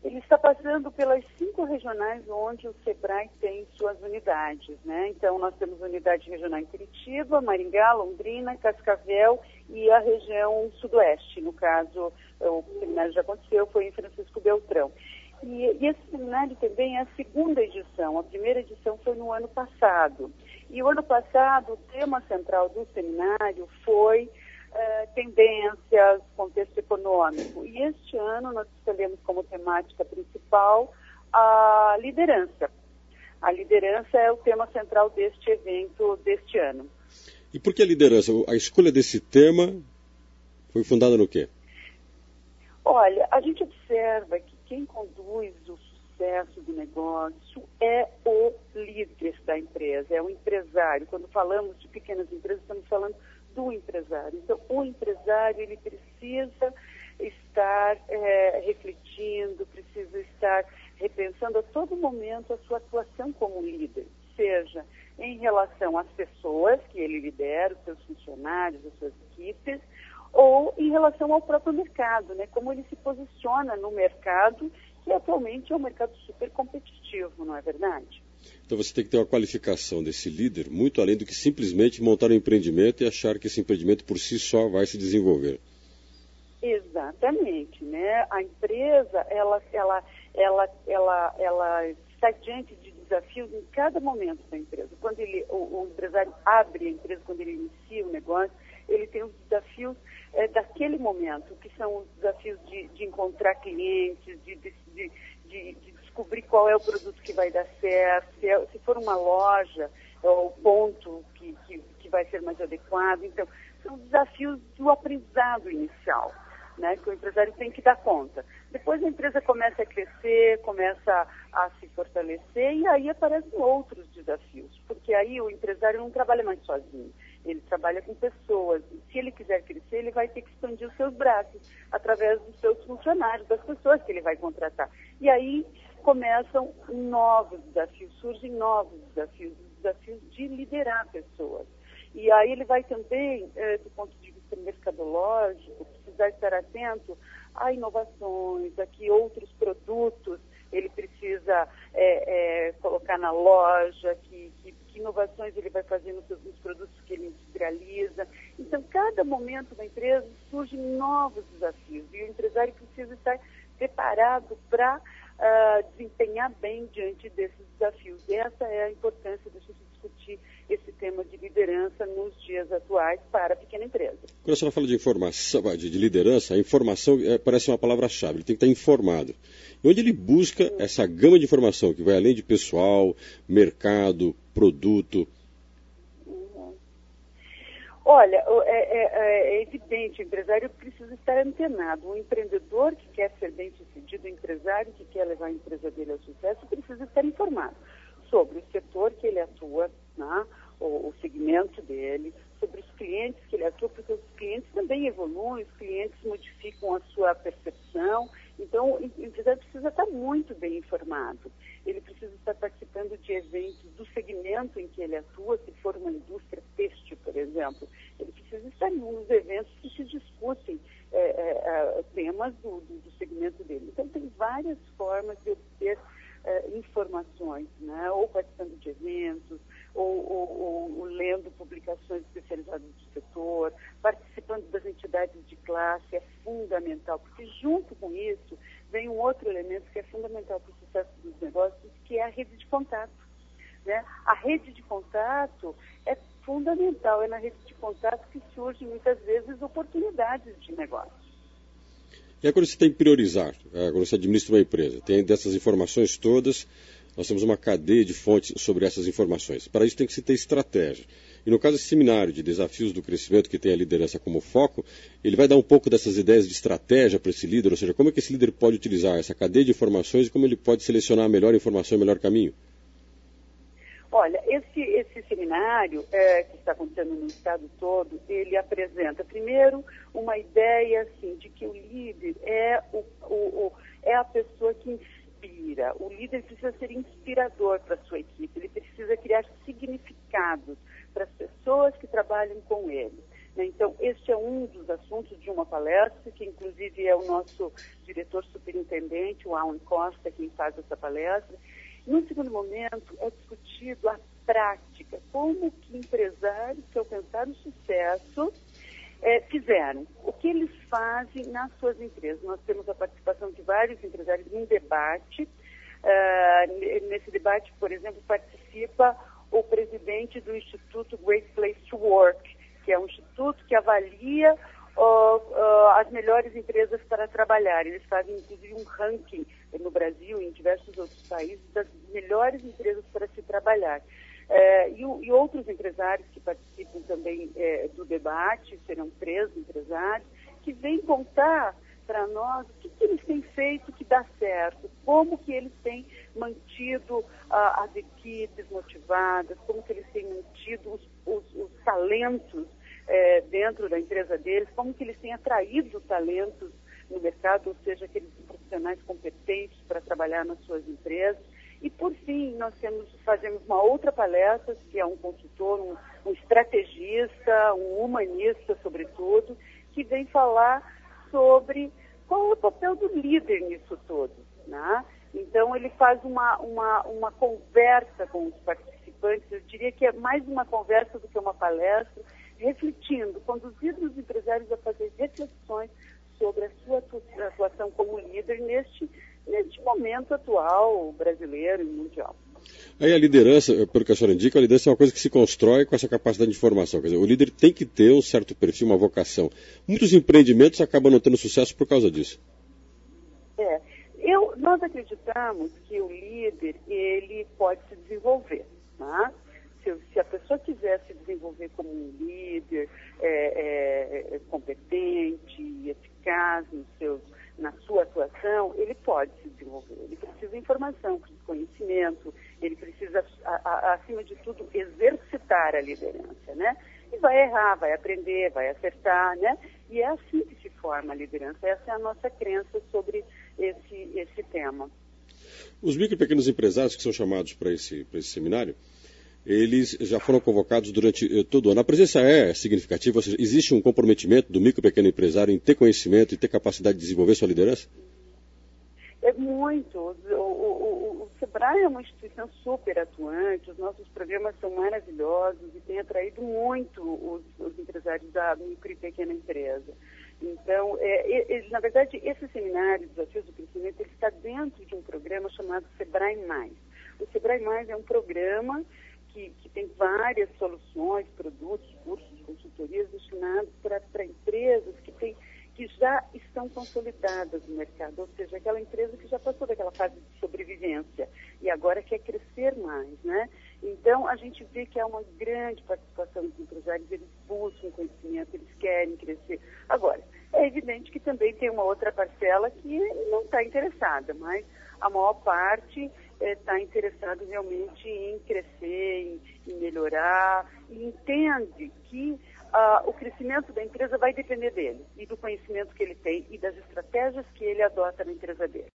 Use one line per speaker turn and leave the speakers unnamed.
Ele está passando pelas 5 regionais onde o SEBRAE tem suas unidades, né? Então, nós temos unidade regional em Curitiba, Maringá, Londrina, Cascavel e a região sudoeste. No caso, o seminário já aconteceu, foi em Francisco Beltrão. E esse seminário também é a 2ª edição. A primeira edição foi no ano passado. E o ano passado, o tema central do seminário foi tendências, contexto econômico. E este ano nós escolhemos como temática principal a liderança. A liderança é o tema central deste evento deste ano.
E por que a liderança? A escolha desse tema foi fundada no quê?
Olha, a gente observa que quem conduz o sucesso do negócio é o líder da empresa, é o empresário. Quando falamos de pequenas empresas, estamos falando do empresário. Então, o empresário, ele precisa estar refletindo, precisa estar repensando a todo momento a sua atuação como líder, seja em relação às pessoas que ele lidera, os seus funcionários, as suas equipes, ou em relação ao próprio mercado, né? Como ele se posiciona no mercado, que atualmente é um mercado super competitivo, não é verdade?
Então você tem que ter uma qualificação desse líder muito além do que simplesmente montar um empreendimento e achar que esse empreendimento por si só vai se desenvolver.
Exatamente, né? A empresa, ela está diante de desafios em cada momento da empresa. Quando o empresário abre a empresa, quando ele inicia o negócio, ele tem os desafios daquele momento, que são os desafios de encontrar clientes, de descobrir qual é o produto que vai dar certo, se for uma loja, é o ponto que vai ser mais adequado. Então, são desafios do aprendizado inicial, né, que o empresário tem que dar conta. Depois a empresa começa a crescer, começa a se fortalecer e aí aparecem outros desafios, porque aí o empresário não trabalha mais sozinho, ele trabalha com pessoas. E se ele quiser crescer, ele vai ter que expandir os seus braços através dos seus funcionários, das pessoas que ele vai contratar. E aí começam novos desafios, surgem novos desafios, os desafios de liderar pessoas. E aí ele vai também, do ponto de vista mercadológico, precisar estar atento a inovações, a que outros produtos ele precisa colocar na loja, que inovações ele vai fazer nos produtos que ele industrializa. Então, cada momento da empresa surgem novos desafios e o empresário precisa estar preparado para desempenhar bem diante desses desafios. E essa é a importância de a gente discutir esse tema de liderança nos dias atuais para a pequena empresa.
Quando a senhora fala de informação, de liderança, a informação parece uma palavra-chave, ele tem que estar informado. E onde ele busca essa gama de informação, que vai além de pessoal, mercado, produto?
Olha, é evidente, o empresário precisa estar antenado. O empreendedor que quer ser bem-sucedido, o empresário que quer levar a empresa dele ao sucesso, precisa estar informado sobre o setor que ele atua, né, o segmento dele, sobre os clientes que ele atua, porque os clientes também evoluem, os clientes modificam a sua percepção. Então, o empresário precisa estar muito bem informado. Ele precisa estar participando de eventos do segmento em que ele atua, se for uma indústria têxtil, por exemplo. Ele precisa estar nos eventos que se discutem temas do segmento dele. Então, tem várias formas de obter informações, né? Ou participando de eventos, ou lendo publicações especializadas do setor, participando das entidades de classe, é fundamental, porque junto com isso vem um outro elemento que é fundamental para o sucesso dos negócios, que é a rede de contato, né? A rede de contato é fundamental, é na rede de contato que surgem muitas vezes oportunidades de negócio.
E aí quando você tem que priorizar, quando você administra uma empresa, tem dessas informações todas, nós temos uma cadeia de fontes sobre essas informações. Para isso tem que se ter estratégia. E no caso desse seminário de desafios do crescimento, que tem a liderança como foco, ele vai dar um pouco dessas ideias de estratégia para esse líder, ou seja, como é que esse líder pode utilizar essa cadeia de informações e como ele pode selecionar a melhor informação e o melhor caminho?
Olha, esse seminário que está acontecendo no estado todo, ele apresenta, primeiro, uma ideia assim, de que o líder é a pessoa que inspira. O líder precisa ser inspirador para a sua equipe, ele precisa criar significados para as pessoas que trabalham com ele. né? Então, este é um dos assuntos de uma palestra, que inclusive é o nosso diretor superintendente, o Alan Costa, quem faz essa palestra. No segundo momento, é discutido a prática, como que empresários que alcançaram sucesso fizeram, o que eles fazem nas suas empresas. Nós temos a participação de vários empresários num debate. Nesse debate, por exemplo, participa o presidente do Instituto Great Place to Work, que é um instituto que avalia as melhores empresas para trabalhar. Eles fazem, inclusive, um ranking no Brasil e em diversos outros países das melhores empresas para se trabalhar. E outros empresários que participam também do debate, serão 3 empresários, que vêm contar para nós o que eles têm feito que dá certo, como que eles têm mantido as equipes motivadas, como que eles têm mantido os talentos dentro da empresa deles, como que eles têm atraído talentos no mercado, ou seja, aqueles profissionais competentes para trabalhar nas suas empresas. E, por fim, nós fazemos uma outra palestra, que é um consultor, um estrategista, um humanista, sobretudo, que vem falar sobre qual é o papel do líder nisso tudo, né? Então, ele faz uma conversa com os participantes, eu diria que é mais uma conversa do que uma palestra, refletindo, conduzindo os empresários a fazer reflexões sobre a sua atuação como líder neste momento atual brasileiro e mundial.
Aí a liderança, pelo que a senhora indica, a liderança é uma coisa que se constrói com essa capacidade de informação. Quer dizer, o líder tem que ter um certo perfil, uma vocação. Muitos empreendimentos acabam não tendo sucesso por causa disso.
Nós acreditamos que o líder, ele pode se desenvolver, tá? Se a pessoa quiser se desenvolver como um líder competente, eficaz na sua atuação, ele pode se desenvolver. Ele precisa de informação, precisa de conhecimento, ele precisa, acima de tudo, exercitar a liderança, né? E vai errar, vai aprender, vai acertar, né? E é assim que se forma a liderança. Essa é a nossa crença sobre esse tema.
Os micro e pequenos empresários que são chamados para esse seminário, eles já foram convocados durante todo o ano. A presença é significativa, ou seja, existe um comprometimento do micro e pequeno empresário em ter conhecimento e ter capacidade de desenvolver sua liderança?
É muito. O SEBRAE é uma instituição super atuante, os nossos programas são maravilhosos e tem atraído muito os empresários da micro e pequena empresa. Então, na verdade, esse seminário, Desafios do Crescimento, ele está dentro de um programa chamado SEBRAE+. O SEBRAE+, é um programa que tem várias soluções, produtos, cursos, consultorias destinados para empresas que já estão consolidadas no mercado, ou seja, aquela empresa que já passou daquela fase de sobrevivência e agora quer crescer mais, né? Então, a gente vê que há uma grande participação dos empresários, eles buscam conhecimento, eles querem crescer. Agora, é evidente que também tem uma outra parcela que não está interessada, mas a maior parte está interessado realmente em crescer, em melhorar, e entende que o crescimento da empresa vai depender dele e do conhecimento que ele tem e das estratégias que ele adota na empresa dele.